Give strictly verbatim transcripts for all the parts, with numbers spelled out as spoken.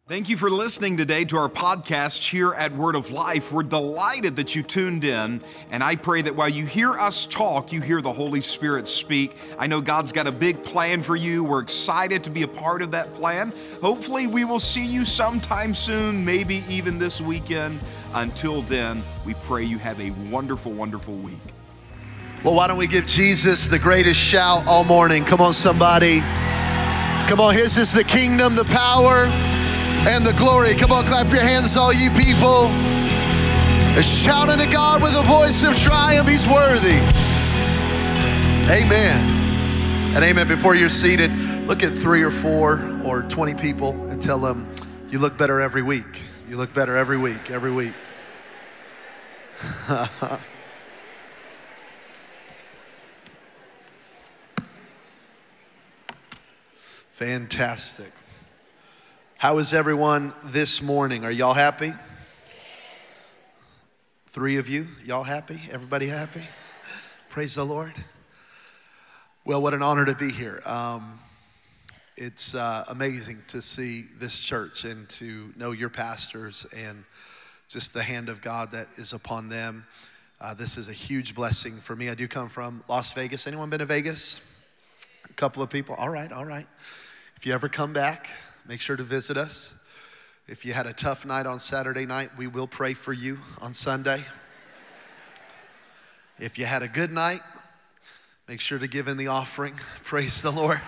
Thank you for listening today to our podcast here at Word of Life. We're delighted that you tuned in, and I pray that while you hear us talk, you hear the Holy Spirit speak. I know God's got a big plan for you. We're excited to be a part of that plan. Hopefully, we will see you sometime soon, maybe even this weekend. Until then, we pray you have a wonderful, wonderful week. Well, why don't we give Jesus the greatest shout all morning? Come on, somebody. Come on, his is the kingdom, the power, and the glory. Come on, clap your hands, all you people. And shout unto God with a voice of triumph. He's worthy. Amen. And amen. Before you're seated, look at three or four or twenty people and tell them, you look better every week. You look better every week, every week. Fantastic. How is everyone this morning? Are y'all happy? Three of you, y'all happy? Everybody happy? Praise the Lord. Well, what an honor to be here. Um, it's uh, amazing to see this church and to know your pastors and just the hand of God that is upon them. Uh, this is a huge blessing for me. I do come from Las Vegas. Anyone been to Vegas? A couple of people. All right, all right. If you ever come back, make sure to visit us. If you had a tough night on Saturday night, we will pray for you on Sunday. If you had a good night, make sure to give in the offering. Praise the Lord.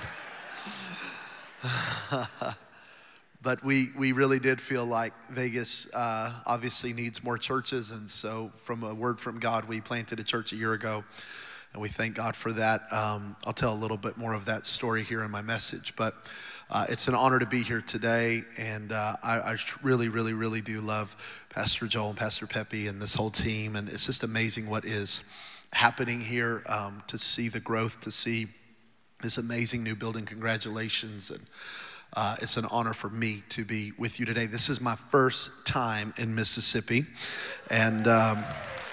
But we, we really did feel like Vegas uh, obviously needs more churches. And so from a word from God, we planted a church a year ago. And we thank God for that. Um, I'll tell a little bit more of that story here in my message. But uh, it's an honor to be here today. And uh, I, I really, really, really do love Pastor Joel and Pastor Pepe and this whole team. And it's just amazing what is happening here, um, to see the growth, to see this amazing new building. Congratulations. And uh, it's an honor for me to be with you today. This is my first time in Mississippi. And Um,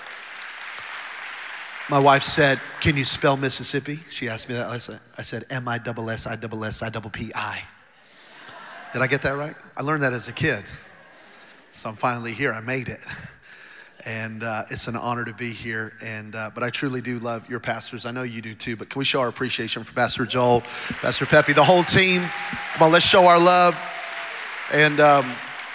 My wife said, can you spell Mississippi? She asked me that. I said, I said M I S S I S S I P P I. Did I get that right? I learned that as a kid. So I'm finally here. I made it. And uh, it's an honor to be here. And uh, But I truly do love your pastors. I know you do too. But can we show our appreciation for Pastor Joel, Pastor Pepe, the whole team? Come on, let's show our love. And um,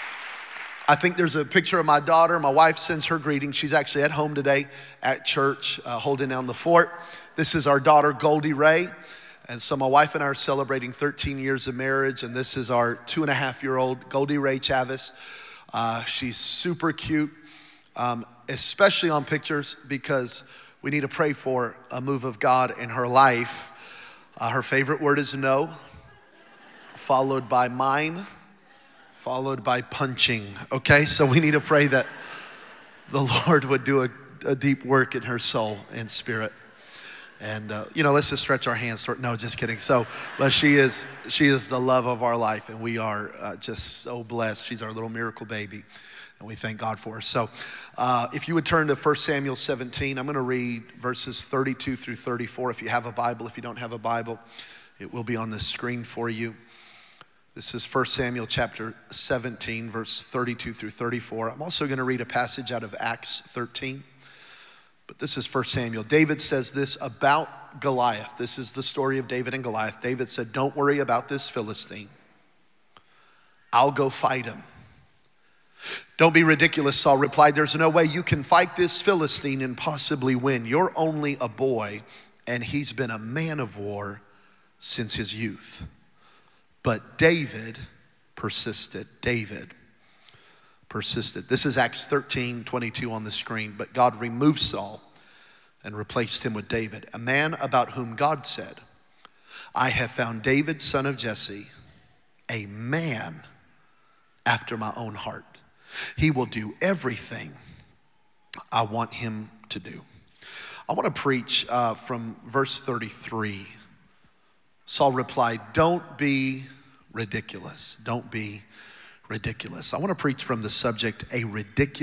I think there's a picture of my daughter. My wife sends her greetings. She's actually at home today at church, uh, holding down the fort. This is our daughter, Goldie Ray. And so my wife and I are celebrating thirteen years of marriage. And this is our two and a half year old, Goldie Ray Chavez. Uh, she's super cute, um, especially on pictures, because we need to pray for a move of God in her life. Uh, her favorite word is no, followed by mine, followed by punching, okay? So we need to pray that the Lord would do a, a deep work in her soul and spirit. And, uh, you know, let's just stretch our hands toward, no, just kidding. So, but she is, she is the love of our life, and we are uh, just so blessed. She's our little miracle baby, and we thank God for her. So uh, if you would turn to First Samuel seventeen, I'm gonna read verses thirty-two through thirty-four. If you have a Bible, if you don't have a Bible, it will be on the screen for you. This is First Samuel chapter seventeen, verse thirty-two through thirty-four. I'm also going to read a passage out of Acts thirteen, but this is First Samuel. David says this about Goliath. This is the story of David and Goliath. David said, don't worry about this Philistine. I'll go fight him. Don't be ridiculous, Saul replied. There's no way you can fight this Philistine and possibly win. You're only a boy, and he's been a man of war since his youth. But David persisted. David persisted. This is Acts thirteen twenty-two on the screen. But God removed Saul and replaced him with David, a man about whom God said, I have found David, son of Jesse, a man after my own heart. He will do everything I want him to do. I want to preach uh, from verse thirty-three. Saul replied, don't be ridiculous. Don't be ridiculous. I want to preach from the subject, a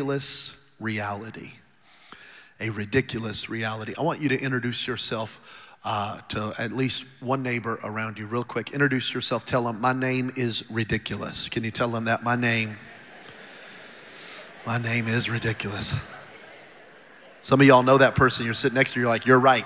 ridiculous reality. A ridiculous reality. I want you to introduce yourself uh, to at least one neighbor around you real quick. Introduce yourself. Tell them, my name is ridiculous. Can you tell them that? My name, my name is ridiculous. Some of y'all know that person. You're sitting next to you. You're like, you're right.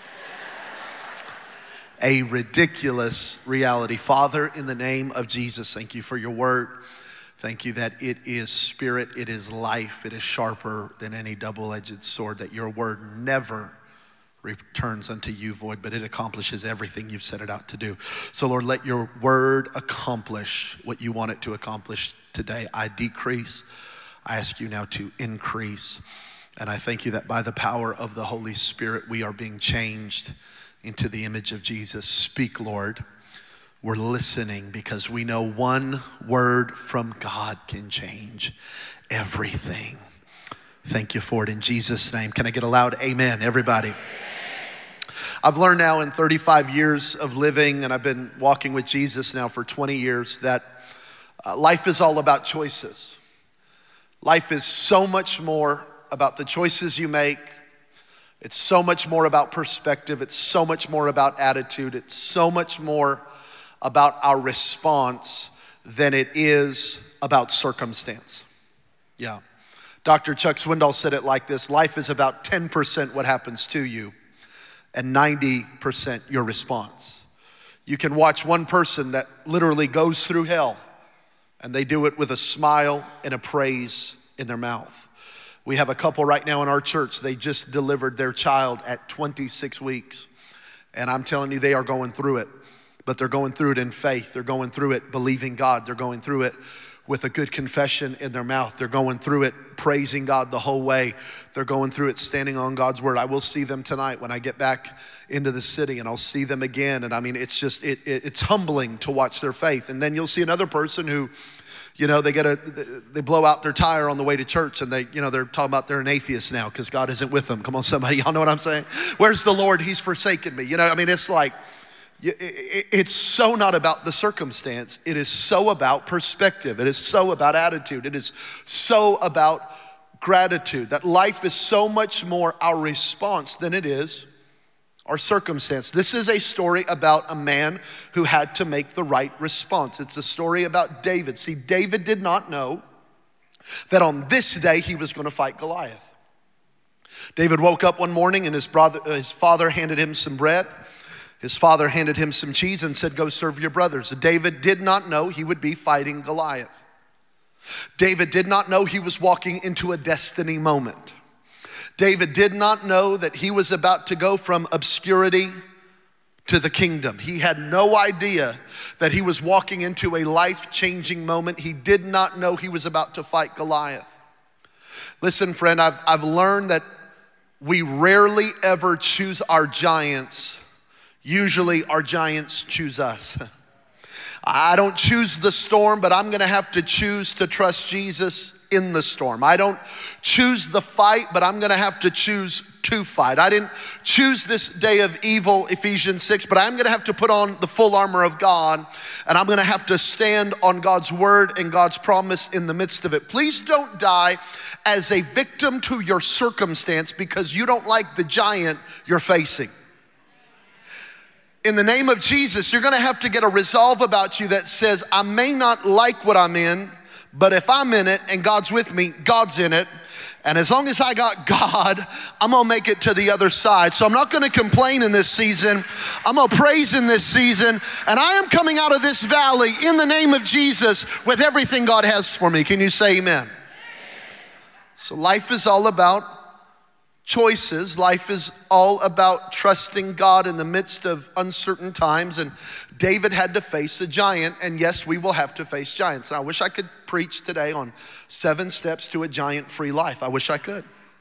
A ridiculous reality. Father, in the name of Jesus, thank you for your word. Thank you that it is spirit, it is life, it is sharper than any double-edged sword, that your word never returns unto you void, but it accomplishes everything you've set it out to do. So Lord, let your word accomplish what you want it to accomplish today. I decrease, I ask you now to increase. And I thank you that by the power of the Holy Spirit, we are being changed into the image of Jesus. Speak, Lord. We're listening because we know one word from God can change everything. Thank you for it in Jesus' name. Can I get a loud amen, everybody? Amen. I've learned now in thirty-five years of living, and I've been walking with Jesus now for twenty years, that uh, life is all about choices. Life is so much more about the choices you make. It's so much more about perspective. It's so much more about attitude. It's so much more about our response than it is about circumstance. Yeah. Doctor Chuck Swindoll said it like this: life is about ten percent what happens to you and ninety percent your response. You can watch one person that literally goes through hell and they do it with a smile and a praise in their mouth. We have a couple right now in our church. They just delivered their child at twenty-six weeks. And I'm telling you, they are going through it. But they're going through it in faith. They're going through it believing God. They're going through it with a good confession in their mouth. They're going through it praising God the whole way. They're going through it standing on God's word. I will see them tonight when I get back into the city, and I'll see them again. And I mean, it's just, it, it it's humbling to watch their faith. And then you'll see another person who, you know, they get a, they blow out their tire on the way to church, and they, you know, they're talking about they're an atheist now because God isn't with them. Come on, somebody, y'all know what I'm saying? Where's the Lord? He's forsaken me. You know, I mean, it's like, it's so not about the circumstance. It is so about perspective. It is so about attitude. It is so about gratitude. That life is so much more our response than it is our circumstance. This is a story about a man who had to make the right response. It's a story about David. See, David did not know that on this day he was going to fight Goliath. David woke up one morning and his brother, his father handed him some bread. His father handed him some cheese and said, go serve your brothers. David did not know he would be fighting Goliath. David did not know he was walking into a destiny moment. David did not know that he was about to go from obscurity to the kingdom. He had no idea that he was walking into a life-changing moment. He did not know he was about to fight Goliath. Listen, friend, I've, I've learned that we rarely ever choose our giants. Usually our giants choose us. I don't choose the storm, but I'm gonna have to choose to trust Jesus in the storm. I don't choose the fight, but I'm gonna have to choose to fight. I didn't choose this day of evil, Ephesians six, but I'm gonna have to put on the full armor of God, and I'm gonna have to stand on God's word and God's promise in the midst of it. Please don't die as a victim to your circumstance because you don't like the giant you're facing. In the name of Jesus, you're gonna have to get a resolve about you that says, I may not like what I'm in, but if I'm in it and God's with me, God's in it. And as long as I got God, I'm gonna make it to the other side. So I'm not gonna complain in this season. I'm gonna praise in this season. And I am coming out of this valley in the name of Jesus with everything God has for me. Can you say amen? Amen. So life is all about choices. Life is all about trusting God in the midst of uncertain times. And David had to face a giant, and yes, we will have to face giants. And I wish I could preach today on seven steps to a giant-free life. I wish I could,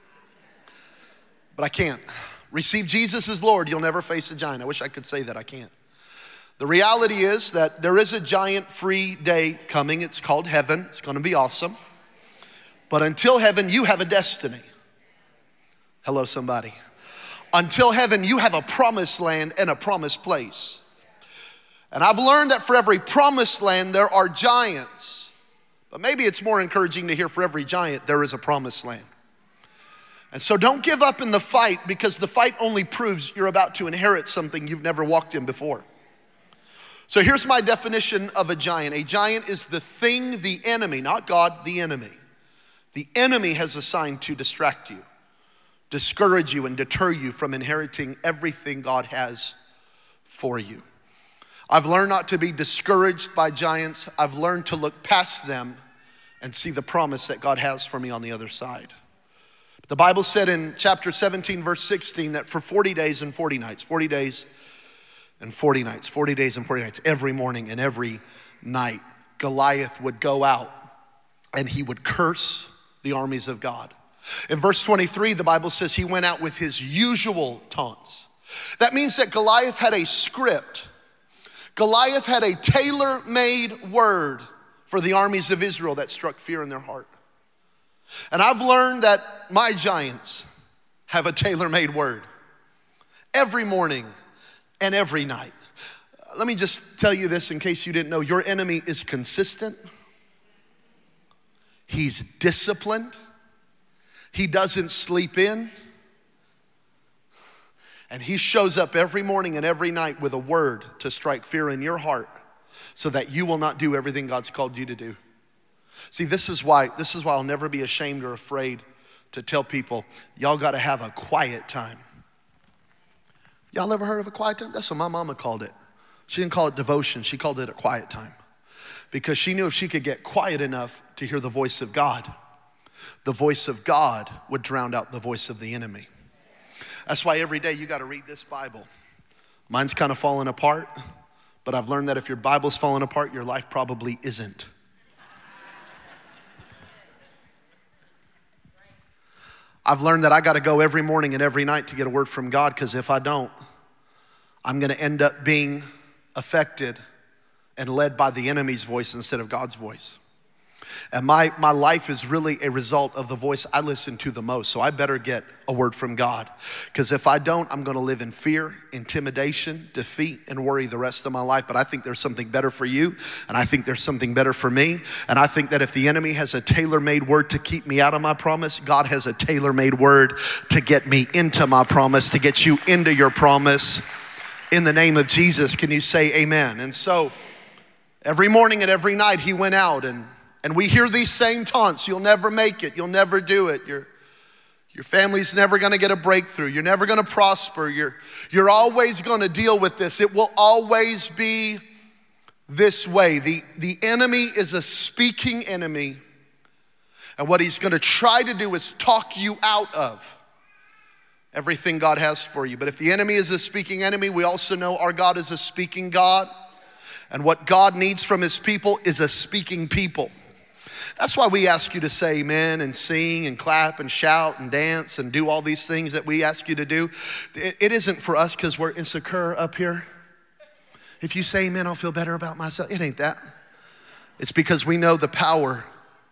but I can't. Receive Jesus as Lord, you'll never face a giant. I wish I could say that, I can't. The reality is that there is a giant-free day coming. It's called heaven. It's gonna be awesome. But until heaven, you have a destiny. Hello, somebody. Until heaven, you have a promised land and a promised place. And I've learned that for every promised land, there are giants. But maybe it's more encouraging to hear for every giant, there is a promised land. And so don't give up in the fight, because the fight only proves you're about to inherit something you've never walked in before. So here's my definition of a giant. A giant is the thing the enemy, not God, the enemy. The enemy has assigned to distract you, discourage you, and deter you from inheriting everything God has for you. I've learned not to be discouraged by giants. I've learned to look past them and see the promise that God has for me on the other side. The Bible said in chapter seventeen, verse sixteen, that for forty days and forty nights, forty days and forty nights, forty days and forty nights, every morning and every night, Goliath would go out and he would curse the armies of God. In verse twenty-three, the Bible says he went out with his usual taunts. That means that Goliath had a script. Goliath had a tailor-made word for the armies of Israel that struck fear in their heart. And I've learned that my giants have a tailor-made word every morning and every night. Let me just tell you this in case you didn't know. Your enemy is consistent. He's disciplined. He doesn't sleep in. And he shows up every morning and every night with a word to strike fear in your heart so that you will not do everything God's called you to do. See, this is why, this is why I'll never be ashamed or afraid to tell people, y'all gotta have a quiet time. Y'all ever heard of a quiet time? That's what my mama called it. She didn't call it devotion, she called it a quiet time. Because she knew if she could get quiet enough to hear the voice of God, the voice of God would drown out the voice of the enemy. That's why every day you gotta read this Bible. Mine's kind of falling apart, but I've learned that if your Bible's falling apart, your life probably isn't. I've learned that I gotta go every morning and every night to get a word from God, because if I don't, I'm gonna end up being affected and led by the enemy's voice instead of God's voice. And my, my life is really a result of the voice I listen to the most. So I better get a word from God. Because if I don't, I'm gonna live in fear, intimidation, defeat, and worry the rest of my life. But I think there's something better for you. And I think there's something better for me. And I think that if the enemy has a tailor-made word to keep me out of my promise, God has a tailor-made word to get me into my promise, to get you into your promise. In the name of Jesus, can you say amen? And so every morning and every night he went out, and And we hear these same taunts. You'll never make it. You'll never do it. Your, your family's never gonna get a breakthrough. You're never gonna prosper. You're, you're always gonna deal with this. It will always be this way. The, the enemy is a speaking enemy. And what he's gonna try to do is talk you out of everything God has for you. But if the enemy is a speaking enemy, we also know our God is a speaking God. And what God needs from his people is a speaking people. That's why we ask you to say amen and sing and clap and shout and dance and do all these things that we ask you to do. It, it isn't for us because we're insecure up here. If you say amen, I'll feel better about myself. It ain't that. It's because we know the power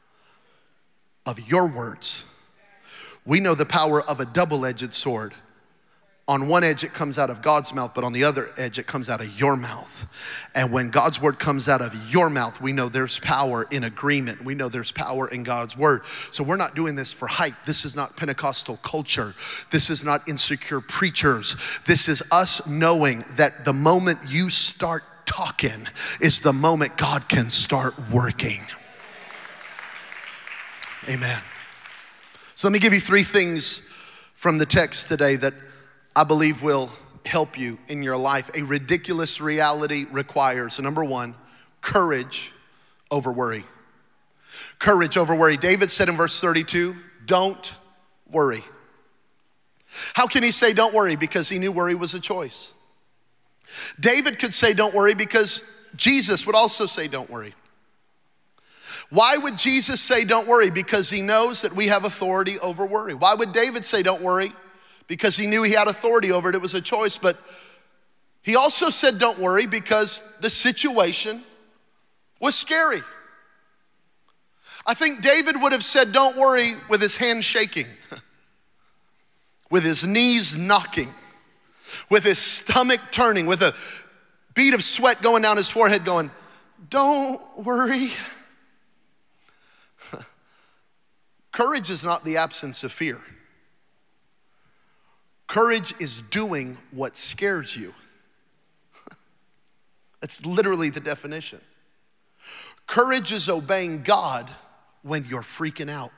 of your words. We know the power of a double-edged sword. On one edge, it comes out of God's mouth, but on the other edge, it comes out of your mouth. And when God's word comes out of your mouth, we know there's power in agreement. We know there's power in God's word. So we're not doing this for hype. This is not Pentecostal culture. This is not insecure preachers. This is us knowing that the moment you start talking is the moment God can start working. Amen. So let me give you three things from the text today that I believe will help you in your life. A ridiculous reality requires, number one, courage over worry. Courage over worry. David said in verse thirty-two, don't worry. How can he say don't worry? Because he knew worry was a choice. David could say don't worry because Jesus would also say don't worry. Why would Jesus say don't worry? Because he knows that we have authority over worry. Why would David say don't worry? Because he knew he had authority over it. It was a choice. But he also said don't worry because the situation was scary. I think David would have said don't worry with his hands shaking, with his knees knocking, with his stomach turning, with a bead of sweat going down his forehead going, don't worry. Courage is not the absence of fear. Courage is doing what scares you. That's literally the definition. Courage is obeying God when you're freaking out.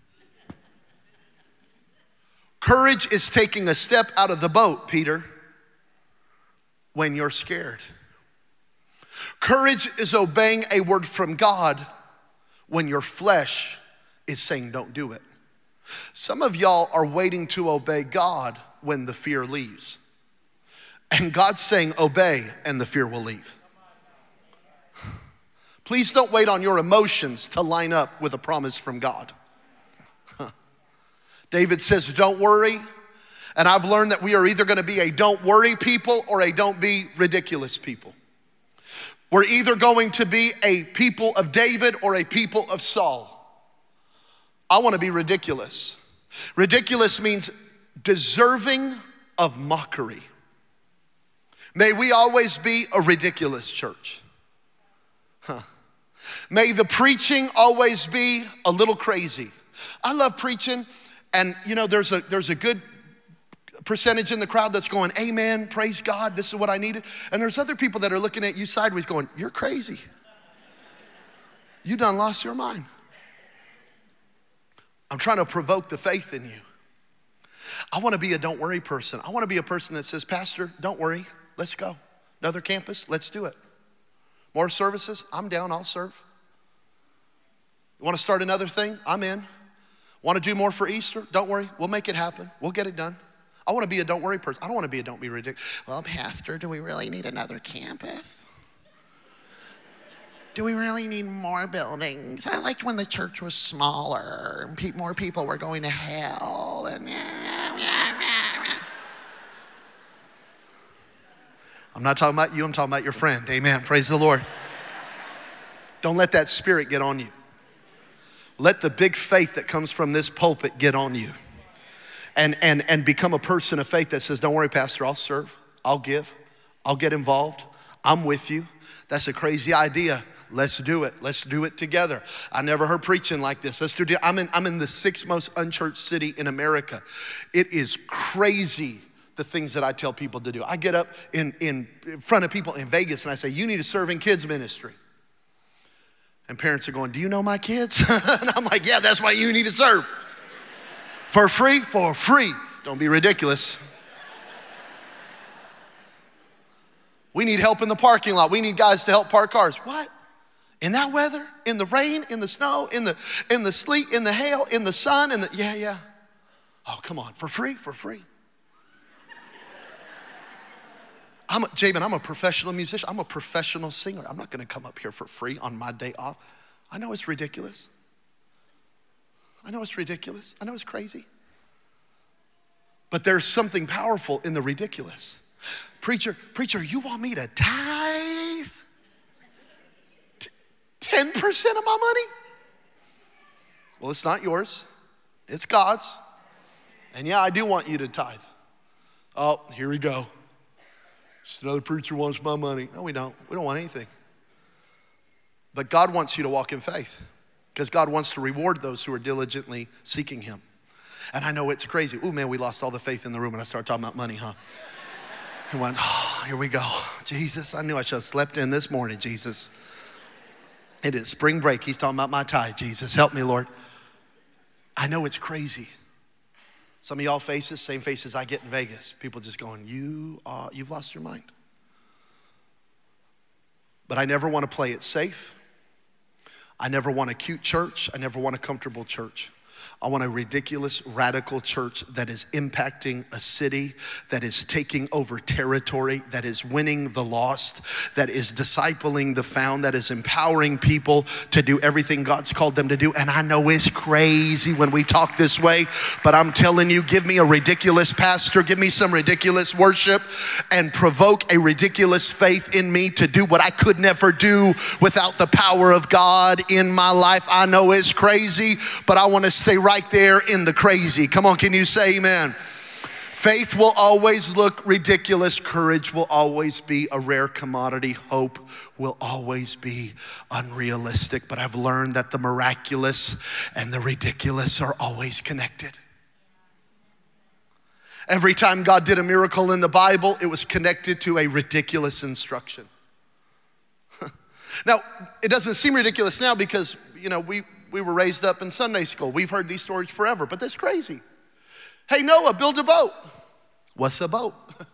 Courage is taking a step out of the boat, Peter, when you're scared. Courage is obeying a word from God when your flesh is saying don't do it. Some of y'all are waiting to obey God when the fear leaves. And God's saying obey and the fear will leave. Please don't wait on your emotions to line up with a promise from God. David says, don't worry. And I've learned that we are either gonna be a don't worry people or a don't be ridiculous people. We're either going to be a people of David or a people of Saul. I wanna be ridiculous. Ridiculous means deserving of mockery. May we always be a ridiculous church. Huh. May the preaching always be a little crazy. I love preaching, and you know, there's a there's a good percentage in the crowd that's going, amen, praise God, this is what I needed. And there's other people that are looking at you sideways going, you're crazy. You done lost your mind. I'm trying to provoke the faith in you. I wanna be a don't worry person. I wanna be a person that says, Pastor, don't worry, let's go. Another campus, let's do it. More services, I'm down, I'll serve. You wanna start another thing? I'm in. Wanna do more for Easter? Don't worry, we'll make it happen. We'll get it done. I wanna be a don't worry person. I don't wanna be a don't be ridiculous. Well, Pastor, do we really need another campus? Do we really need more buildings? I liked when the church was smaller and pe- more people were going to hell. And I'm not talking about you, I'm talking about your friend. Amen, praise the Lord. Don't let that spirit get on you. Let the big faith that comes from this pulpit get on you. And, and, and become a person of faith that says, don't worry, Pastor, I'll serve, I'll give, I'll get involved, I'm with you. That's a crazy idea. Let's do it. Let's do it together. I never heard preaching like this. Let's do it. I'm in, I'm in the sixth most unchurched city in America. It is crazy the things that I tell people to do. I get up in, in front of people in Vegas and I say, you need to serve in kids ministry. And parents are going, do you know my kids? And I'm like, yeah, that's why you need to serve. For free? For free. Don't be ridiculous. We need help in the parking lot. We need guys to help park cars. What? In that weather? In the rain? In the snow? In the in the sleet? In the hail? In the sun? In the yeah, yeah. Oh, come on. For free? For free. I'm a, Jabin, I'm a professional musician. I'm a professional singer. I'm not gonna come up here for free on my day off. I know it's ridiculous. I know it's ridiculous. I know it's crazy. But there's something powerful in the ridiculous. Preacher, preacher, you want me to tithe ten percent of my money? Well, it's not yours. It's God's. And yeah, I do want you to tithe. Oh, here we go. Just another preacher wants my money. No, we don't. We don't want anything. But God wants you to walk in faith because God wants to reward those who are diligently seeking him. And I know it's crazy. Oh man, we lost all the faith in the room when I started talking about money, huh? He went, oh, here we go. Jesus, I knew I should have slept in this morning, Jesus. It is spring break. He's talking about my tithe. Jesus, help me, Lord. I know it's crazy. Some of y'all faces, same faces I get in Vegas. People just going, you are, you've lost your mind. But I never want to play it safe. I never want a cute church. I never want a comfortable church. I want a ridiculous, radical church that is impacting a city, that is taking over territory, that is winning the lost, that is discipling the found, that is empowering people to do everything God's called them to do. And I know it's crazy when we talk this way, but I'm telling you, give me a ridiculous pastor, give me some ridiculous worship, and provoke a ridiculous faith in me to do what I could never do without the power of God in my life. I know it's crazy, but I want to stay right right there in the crazy. Come on, can you say amen? Faith will always look ridiculous. Courage will always be a rare commodity. Hope will always be unrealistic. But I've learned that the miraculous and the ridiculous are always connected. Every time God did a miracle in the Bible, it was connected to a ridiculous instruction. Now, it doesn't seem ridiculous now because, you know, we, we were raised up in Sunday school. We've heard these stories forever, but that's crazy. Hey, Noah, build a boat. What's a boat?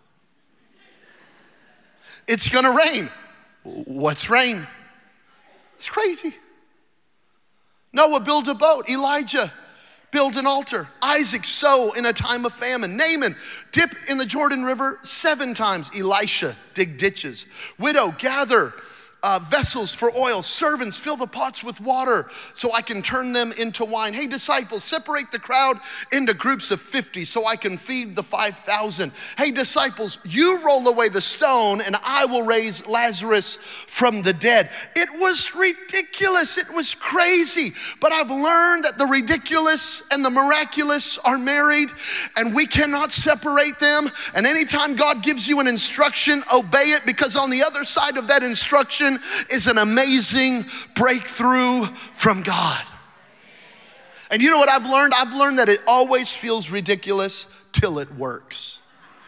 It's gonna rain. What's rain? It's crazy. Noah, build a boat. Elijah, build an altar. Isaac, sow in a time of famine. Naaman, dip in the Jordan River seven times. Elisha, dig ditches. Widow, gather Uh, vessels for oil. Servants, fill the pots with water so I can turn them into wine. Hey, disciples, separate the crowd into groups of fifty so I can feed the five thousand. Hey, disciples, you roll away the stone and I will raise Lazarus from the dead. It was ridiculous. It was crazy. But I've learned that the ridiculous and the miraculous are married and we cannot separate them. And anytime God gives you an instruction, obey it, because on the other side of that instruction is an amazing breakthrough from God. And you know what I've learned? I've learned that it always feels ridiculous till it works.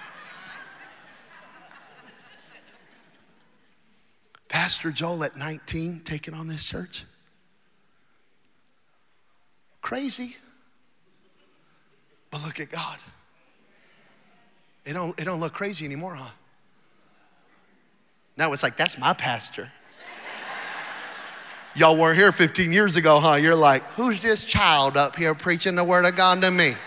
Pastor Joel at nineteen taking on this church. Crazy. But look at God. It don't, it don't look crazy anymore, huh? Now it's like, that's my pastor. Y'all weren't here fifteen years ago, huh? You're like, who's this child up here preaching the word of God to me?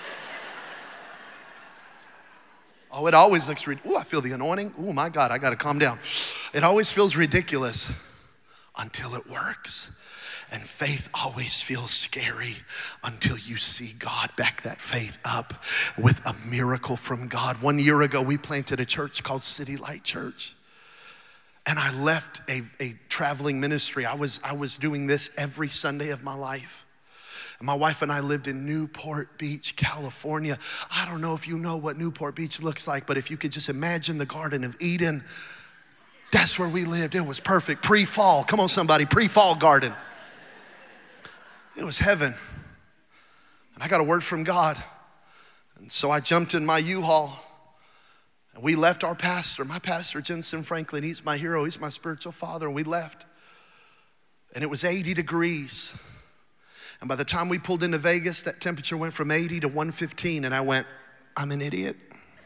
Oh, it always looks, oh, I feel the anointing. Oh my God, I gotta calm down. It always feels ridiculous until it works. And faith always feels scary until you see God back that faith up with a miracle from God. One year ago, we planted a church called City Light Church. And I left a, a traveling ministry. I was, I was doing this every Sunday of my life. And my wife and I lived in Newport Beach, California. I don't know if you know what Newport Beach looks like, but if you could just imagine the Garden of Eden, that's where we lived. It was perfect. Pre-fall. Come on, somebody. Pre-fall garden. It was heaven. And I got a word from God. And so I jumped in my U-Haul. And we left our pastor, my pastor, Jensen Franklin. He's my hero. He's my spiritual father. And we left. And it was eighty degrees. And by the time we pulled into Vegas, that temperature went from eighty to one fifteen. And I went, I'm an idiot.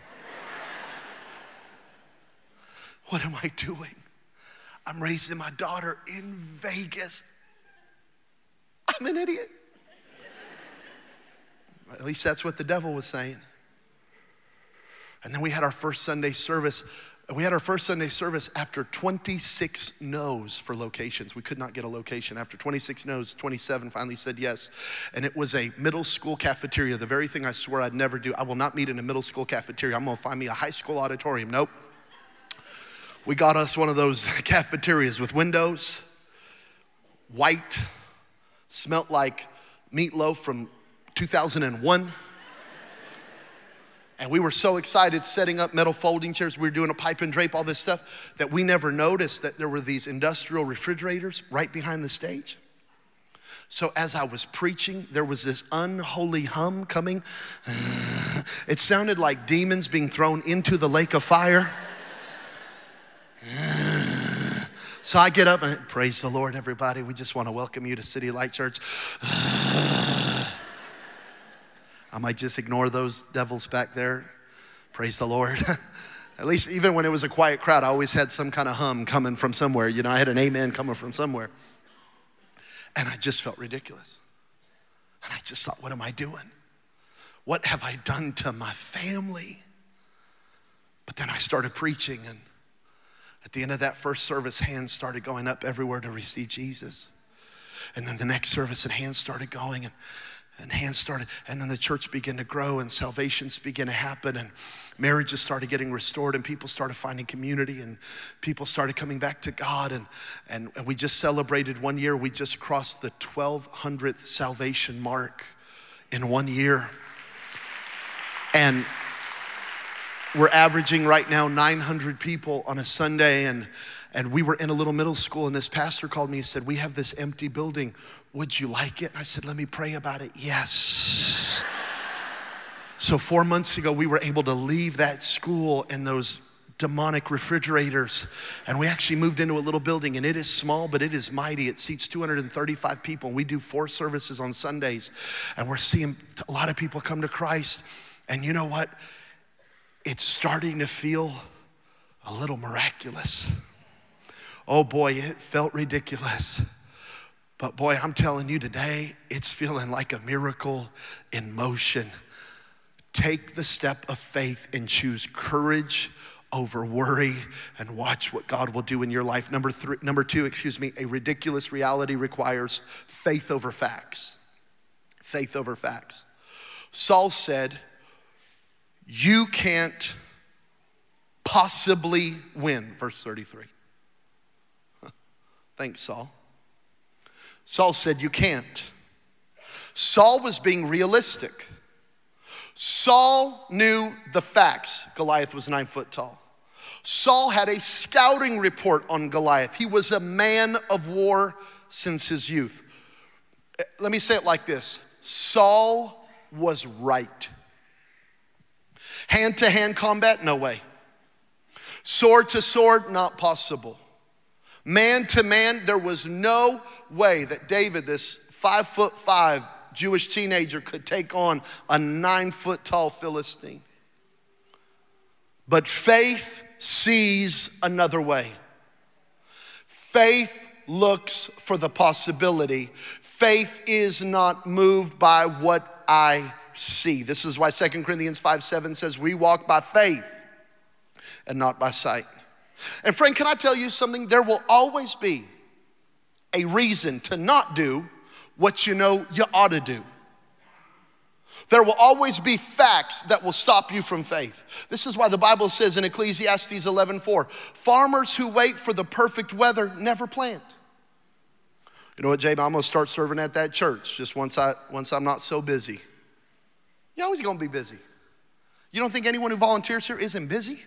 What am I doing? I'm raising my daughter in Vegas. I'm an idiot. At least that's what the devil was saying. And then we had our first Sunday service. We had our first Sunday service after twenty-six no's for locations. We could not get a location. After twenty-six no's, twenty-seven finally said yes. And it was a middle school cafeteria, the very thing I swore I'd never do. I will not meet in a middle school cafeteria. I'm gonna find me a high school auditorium. Nope. We got us one of those cafeterias with windows, white, smelled like meatloaf from two thousand one. And we were so excited setting up metal folding chairs. We were doing a pipe and drape, all this stuff, that we never noticed that there were these industrial refrigerators right behind the stage. So as I was preaching, there was this unholy hum coming. It sounded like demons being thrown into the lake of fire. So I get up and praise the Lord, everybody. We just want to welcome you to City Light Church. I might just ignore those devils back there. Praise the Lord. At least even when it was a quiet crowd, I always had some kind of hum coming from somewhere. You know, I had an amen coming from somewhere. And I just felt ridiculous. And I just thought, what am I doing? What have I done to my family? But then I started preaching, and at the end of that first service, hands started going up everywhere to receive Jesus. And then the next service, and hands started going, and And hands started, and then the church began to grow, and salvations began to happen, and marriages started getting restored, and people started finding community, and people started coming back to God. And, and, and we just celebrated one year. We just crossed the twelve hundredth salvation mark in one year. And we're averaging right now nine hundred people on a Sunday. And, and we were in a little middle school, and this pastor called me and said, we have this empty building. Would you like it? And I said, let me pray about it. Yes. So four months ago, we were able to leave that school and those demonic refrigerators, and we actually moved into a little building, and it is small, but it is mighty. It seats two hundred thirty-five people, and we do four services on Sundays, and we're seeing a lot of people come to Christ. And you know what? It's starting to feel a little miraculous. Oh boy, it felt ridiculous. But boy, I'm telling you today, it's feeling like a miracle in motion. Take the step of faith and choose courage over worry, and watch what God will do in your life. Number three, number two, excuse me, a ridiculous reality requires faith over facts. Faith over facts. Saul said, you can't possibly win, verse thirty-three. Thanks, Saul. Saul said, you can't. Saul was being realistic. Saul knew the facts. Goliath was nine foot tall. Saul had a scouting report on Goliath. He was a man of war since his youth. Let me say it like this. Saul was right. Hand-to-hand combat, no way. Sword to sword, not possible. Man to man, there was no way that David, this five foot five Jewish teenager, could take on a nine foot tall Philistine. But faith sees another way. Faith looks for the possibility. Faith is not moved by what I see. This is why Second Corinthians five seven says we walk by faith and not by sight. And friend, can I tell you something? There will always be a reason to not do what you know you ought to do. There will always be facts that will stop you from faith. This is why the Bible says in Ecclesiastes eleven four, farmers who wait for the perfect weather never plant. You know what, Jabe? I'm gonna start serving at that church just once, I, once I'm not so busy. You're always gonna be busy. You don't think anyone who volunteers here isn't busy?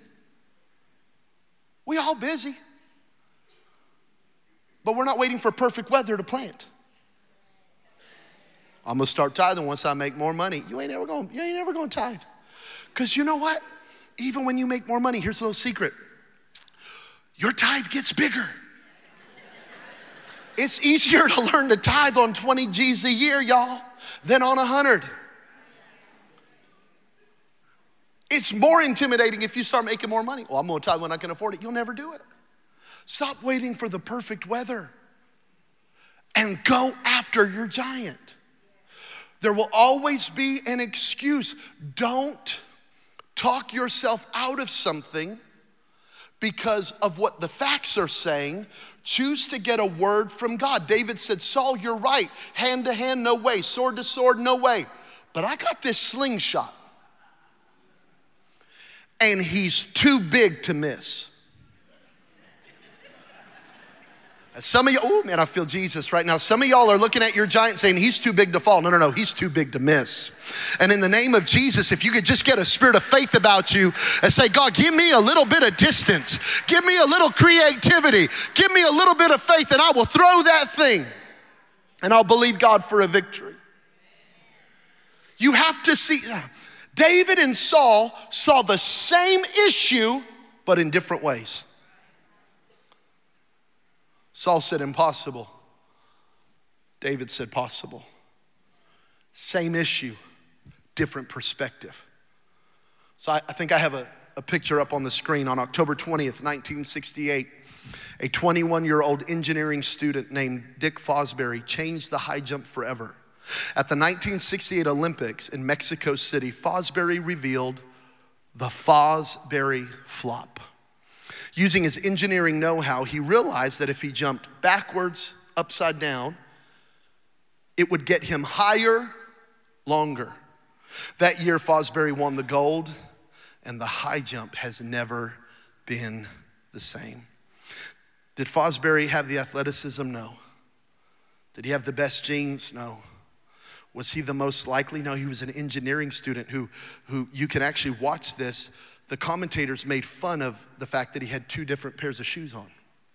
We all busy. But we're not waiting for perfect weather to plant. I'm gonna start tithing once I make more money. You ain't ever gonna, you ain't ever gonna tithe. Because you know what? Even when you make more money, here's a little secret. Your tithe gets bigger. It's easier to learn to tithe on twenty G's a year, y'all, than on one hundred. It's more intimidating if you start making more money. Well, I'm gonna tithe when I can afford it. You'll never do it. Stop waiting for the perfect weather and go after your giant. There will always be an excuse. Don't talk yourself out of something because of what the facts are saying. Choose to get a word from God. David said, Saul, you're right. Hand to hand, no way. Sword to sword, no way. But I got this slingshot. And he's too big to miss. Some of you, oh man, I feel Jesus right now. Some of y'all are looking at your giant saying, he's too big to fall. No, no, no, he's too big to miss. And in the name of Jesus, if you could just get a spirit of faith about you and say, God, give me a little bit of distance. Give me a little creativity. Give me a little bit of faith and I will throw that thing and I'll believe God for a victory. You have to see, David and Saul saw the same issue, but in different ways. Saul said impossible. David said possible. Same issue, different perspective. So I, I think I have a, a picture up on the screen. On October twentieth, nineteen sixty-eight, a twenty-one-year-old engineering student named Dick Fosbury changed the high jump forever. At the nineteen sixty-eight Olympics in Mexico City, Fosbury revealed the Fosbury flop. Using his engineering know-how, he realized that if he jumped backwards, upside down, it would get him higher, longer. That year, Fosbury won the gold, and the high jump has never been the same. Did Fosbury have the athleticism? No. Did he have the best genes? No. Was he the most likely? No, he was an engineering student who, who you can actually watch this. The commentators made fun of the fact that he had two different pairs of shoes on.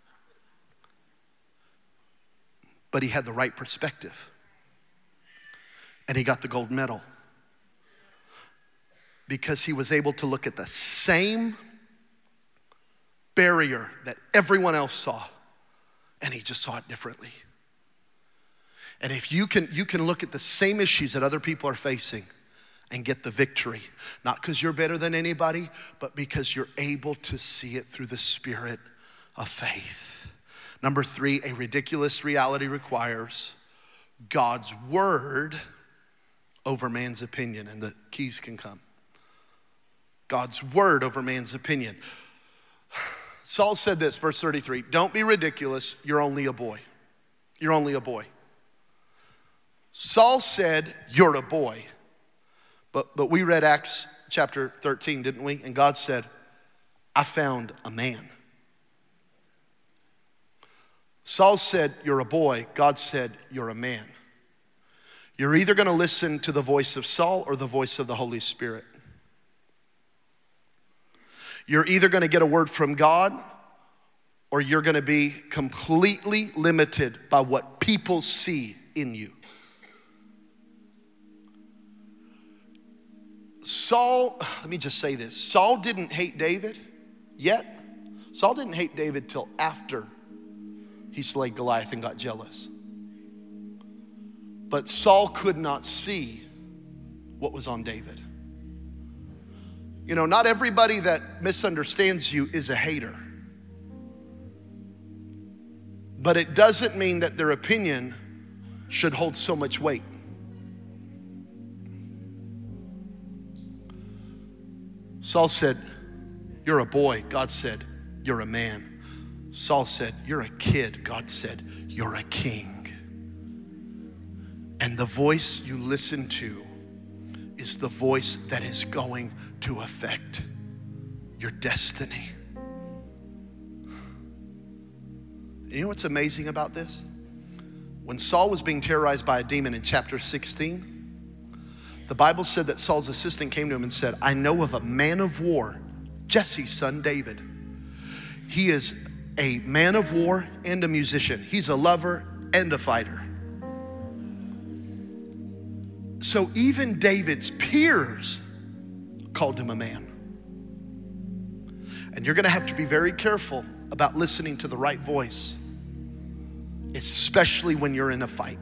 But he had the right perspective. And he got the gold medal. because he was able to look at the same barrier that everyone else saw, and he just saw it differently. And if you can, you can look at the same issues that other people are facing and get the victory, not because you're better than anybody, but because you're able to see it through the spirit of faith. Number three, a ridiculous reality requires God's word over man's opinion, and the keys can come. God's word over man's opinion. Saul said this, verse thirty-three, don't be ridiculous, you're only a boy. You're only a boy. Saul said, you're a boy. But, but we read Acts chapter thirteen, didn't we? And God said, I found a man. Saul said, you're a boy. God said, you're a man. You're either gonna listen to the voice of Saul or the voice of the Holy Spirit. You're either gonna get a word from God or you're gonna be completely limited by what people see in you. Saul, let me just say this. Saul didn't hate David yet. Saul didn't hate David till after he slayed Goliath and got jealous. But Saul could not see what was on David. You know, not everybody that misunderstands you is a hater. But it doesn't mean that their opinion should hold so much weight. Saul said, you're a boy. God said, you're a man. Saul said, you're a kid. God said, you're a king. And the voice you listen to is the voice that is going to affect your destiny. You know what's amazing about this? When Saul was being terrorized by a demon in chapter sixteen, the Bible said that Saul's assistant came to him and said, I know of a man of war, Jesse's son David. He is a man of war and a musician. He's a lover and a fighter. So even David's peers called him a man. And you're gonna have to be very careful about listening to the right voice, especially when you're in a fight.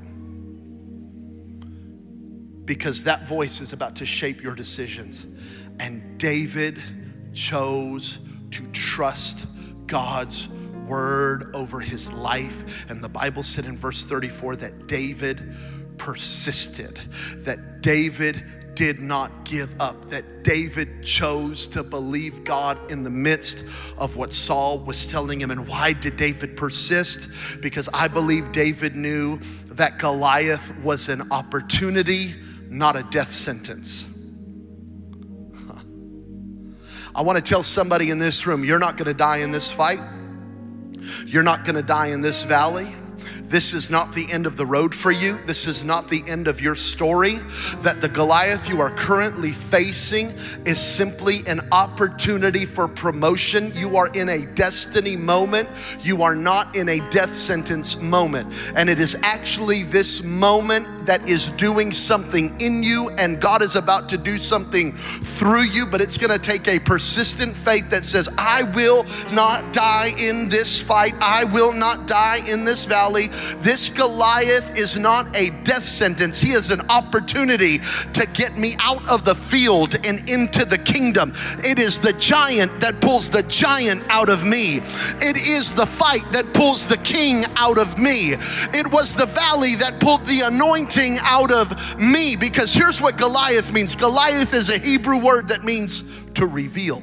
Because that voice is about to shape your decisions. And David chose to trust God's word over his life. And the Bible said in verse thirty-four that David persisted, that David did not give up, that David chose to believe God in the midst of what Saul was telling him. And why did David persist? Because I believe David knew that Goliath was an opportunity, not a death sentence. Huh. I want to tell somebody in this room, you're not going to die in this fight. You're not going to die in this valley. This is not the end of the road for you. This is not the end of your story. That the Goliath you are currently facing is simply an opportunity for promotion. You are in a destiny moment. You are not in a death sentence moment. And it is actually this moment that is doing something in you, and God is about to do something through you, but it's gonna take a persistent faith that says, I will not die in this fight. I will not die in this valley. This Goliath is not a death sentence. He is an opportunity to get me out of the field and into the kingdom. It is the giant that pulls the giant out of me. It is the fight that pulls the king out of me. It was the valley that pulled the anointing out of me. Because here's what Goliath means. Goliath is a Hebrew word that means to reveal,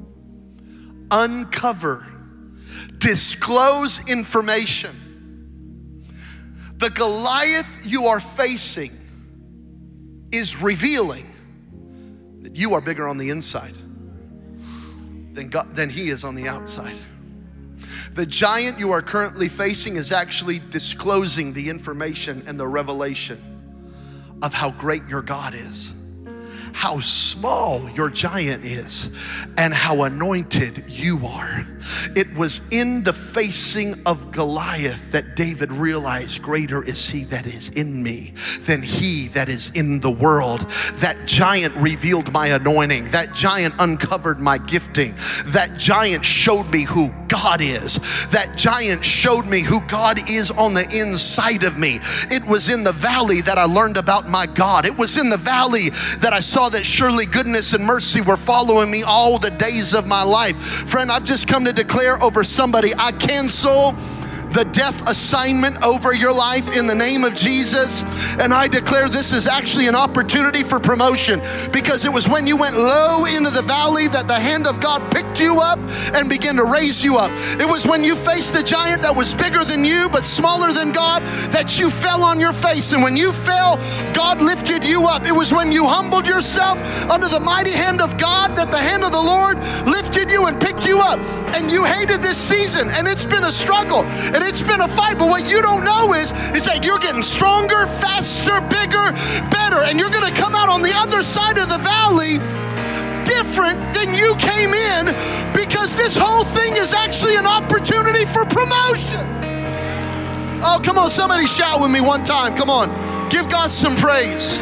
uncover, disclose information. The Goliath you are facing is revealing that you are bigger on the inside than God, than he is on the outside. The giant you are currently facing is actually disclosing the information and the revelation of how great your God is, how small your giant is, and how anointed you are. It was in the facing of Goliath that David realized, greater is he that is in me than he that is in the world. That giant revealed my anointing. That giant uncovered my gifting. That giant showed me who God is. That giant showed me who God is on the inside of me. It was in the valley that I learned about my God. It was in the valley that I saw that surely goodness and mercy were following me all the days of my life. Friend, I've just come to declare over somebody, I cancel the death assignment over your life in the name of Jesus. And I declare this is actually an opportunity for promotion, because it was when you went low into the valley that the hand of God picked you up and began to raise you up. It was when you faced a giant that was bigger than you but smaller than God that you fell on your face. And when you fell, God lifted you up. It was when you humbled yourself under the mighty hand of God that the hand of the Lord lifted you and picked you up. And you hated this season, and it's been a struggle. And it's been a fight, but what you don't know is, is that you're getting stronger, faster, bigger, better, and you're gonna come out on the other side of the valley different than you came in, because this whole thing is actually an opportunity for promotion. Oh, come on, somebody shout with me one time. Come on, give God some praise.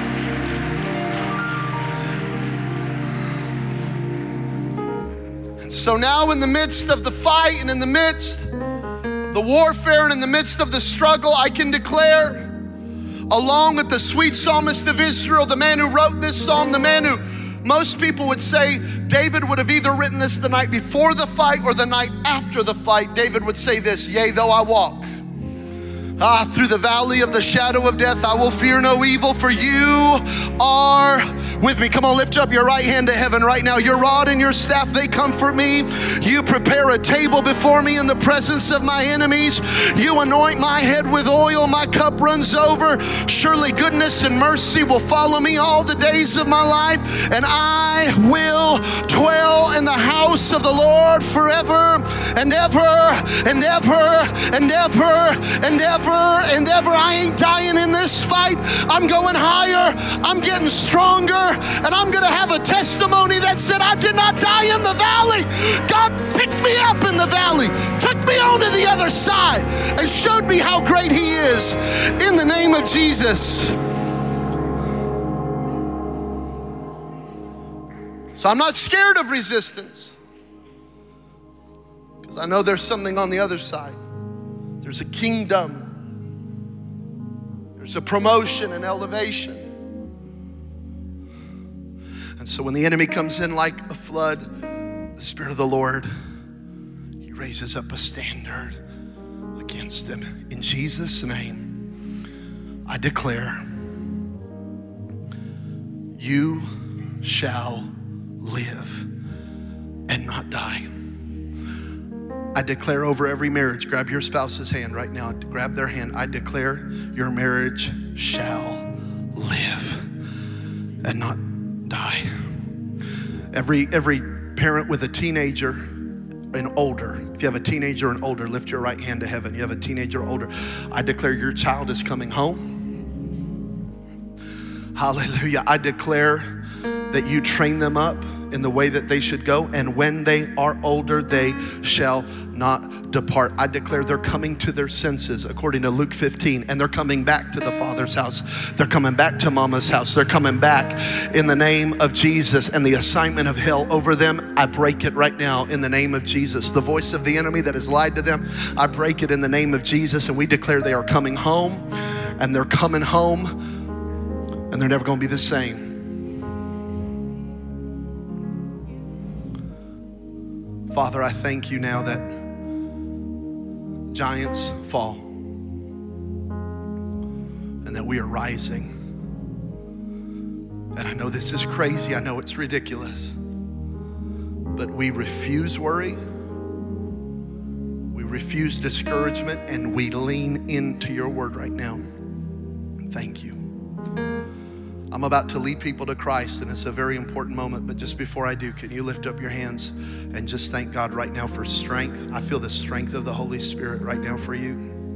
And so now in the midst of the fight and in the midst the warfare and in the midst of the struggle, I can declare, along with the sweet psalmist of Israel, the man who wrote this psalm, the man who most people would say David would have either written this the night before the fight or the night after the fight. David would say this, yea, though I walk ah, through the valley of the shadow of death, I will fear no evil, for you are with me. Come on, lift up your right hand to heaven right now. Your rod and your staff, they comfort me. You prepare a table before me in the presence of my enemies. You anoint my head with oil, my cup runs over. Surely goodness and mercy will follow me all the days of my life, and I will dwell in the house of the Lord forever and ever and ever and ever and ever and ever. I ain't dying in this fight. I'm going higher. I'm getting stronger. And I'm gonna have a testimony that said I did not die in the valley. God picked me up in the valley, took me onto the other side, and showed me how great he is in the name of Jesus. So I'm not scared of resistance, because I know there's something on the other side. There's a kingdom. There's a promotion and elevation. And so when the enemy comes in like a flood, the Spirit of the Lord, he raises up a standard against him. In Jesus' name, I declare, you shall live and not die. I declare over every marriage, grab your spouse's hand right now, grab their hand. I declare your marriage shall live and not die. Every every parent with a teenager and older, if you have a teenager and older, lift your right hand to heaven. You have a teenager or older, I declare your child is coming home. Hallelujah. I declare that you train them up in the way that they should go, and when they are older, they shall not depart. I declare they're coming to their senses according to Luke fifteen, and they're coming back to the Father's house. They're coming back to Mama's house. They're coming back in the name of Jesus. And the assignment of hell over them, I break it right now in the name of Jesus. The voice of the enemy that has lied to them, I break it in the name of Jesus. And we declare they are coming home, and they're coming home, and they're never going to be the same. Father, I thank you now that giants fall and that we are rising. And I know this is crazy. I know it's ridiculous. But we refuse worry. We refuse discouragement, and we lean into your word right now. Thank you. I'm about to lead people to Christ, and it's a very important moment, but just before I do, can you lift up your hands and just thank God right now for strength? I feel the strength of the Holy Spirit right now for you.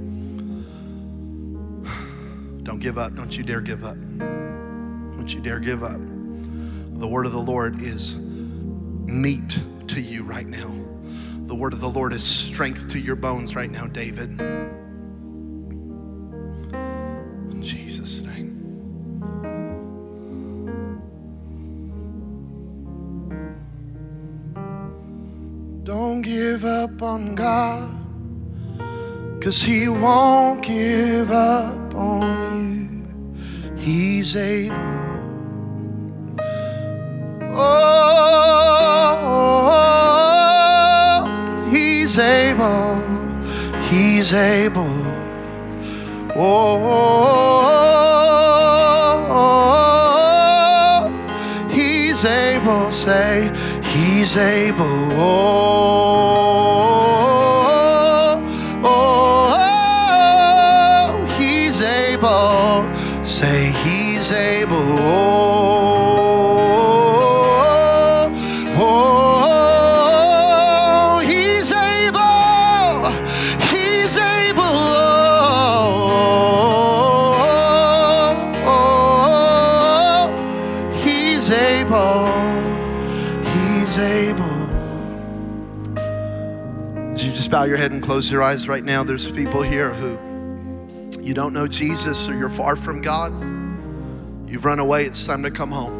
Don't give up. Don't you dare give up. Don't you dare give up. The word of the Lord is meat to you right now. The word of the Lord is strength to your bones right now, David. In Jesus' name. Don't give up on God, 'cause He won't give up on you. He's able. Oh, He's able. He's able. Oh, He's able. Say, He's able. Oh, oh, He's able. Say, He's able. Oh, oh, He's able. He's able. Oh, He's able. He's able. Would you just bow your head and close your eyes right now? There's people here who you don't know Jesus, or you're far from God. You've run away. It's time to come home.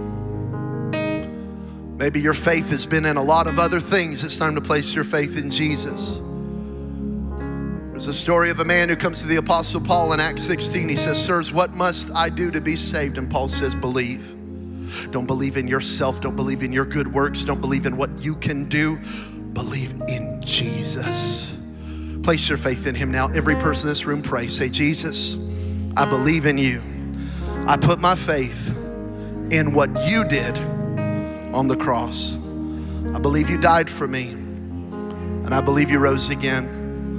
Maybe your faith has been in a lot of other things. It's time to place your faith in Jesus. There's a story of a man who comes to the Apostle Paul in Acts sixteen. He says, "Sirs, what must I do to be saved?" And Paul says, believe. Don't believe in yourself. Don't believe in your good works. Don't believe in what you can do. Believe in Jesus. Place your faith in Him now. Every person in this room, pray. Say, Jesus, I believe in you. I put my faith in what you did on the cross. I believe you died for me, and I believe you rose again.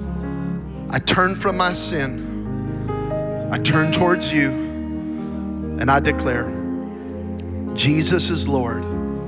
I turn from my sin. I turn towards you, and I declare Jesus is Lord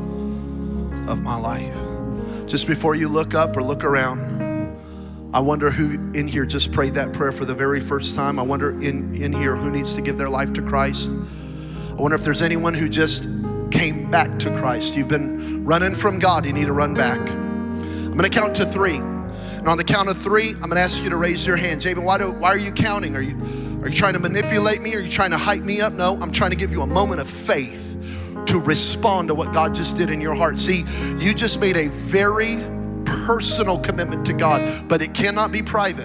of my life. Just before you look up or look around, I wonder who in here just prayed that prayer for the very first time. I wonder in, in here who needs to give their life to Christ. I wonder if there's anyone who just came back to Christ. You've been running from God. You need to run back. I'm going to count to three. And on the count of three, I'm going to ask you to raise your hand. Jabin, why, do, why are you counting? Are you, are you trying to manipulate me? Are you trying to hype me up? No, I'm trying to give you a moment of faith to respond to what God just did in your heart. See, you just made a very personal commitment to God, but it cannot be private.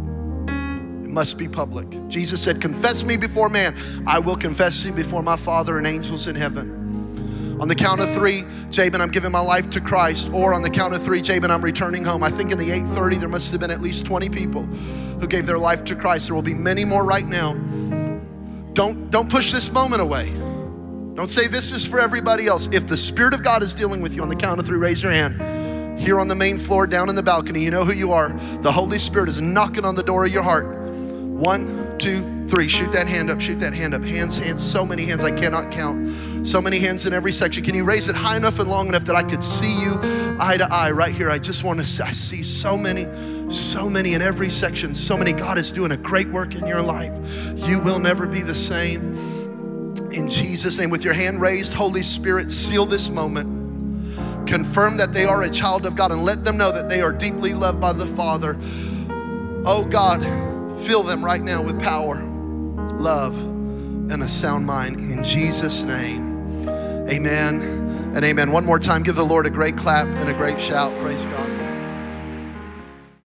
It must be public. Jesus said, confess me before man. I will confess you before my Father and angels in heaven. On the count of three, Jabin, I'm giving my life to Christ. Or on the count of three, Jabin, I'm returning home. I think in the eight thirty, there must have been at least twenty people who gave their life to Christ. There will be many more right now. Don't, don't push this moment away. Don't say this is for everybody else. If the Spirit of God is dealing with you, on the count of three, raise your hand. Here on the main floor, down in the balcony, you know who you are. The Holy Spirit is knocking on the door of your heart. One, two, three. Shoot that hand up, shoot that hand up. Hands, hands, so many hands I cannot count. So many hands in every section. Can you raise it high enough and long enough that I could see you eye to eye right here? I just want to see, I see so many, so many in every section. So many. God is doing a great work in your life. You will never be the same. In Jesus' name, with your hand raised, Holy Spirit, seal this moment. Confirm that they are a child of God and let them know that they are deeply loved by the Father. Oh God, fill them right now with power, love, and a sound mind. In Jesus' name, amen and amen. One more time, give the Lord a great clap and a great shout. Praise God.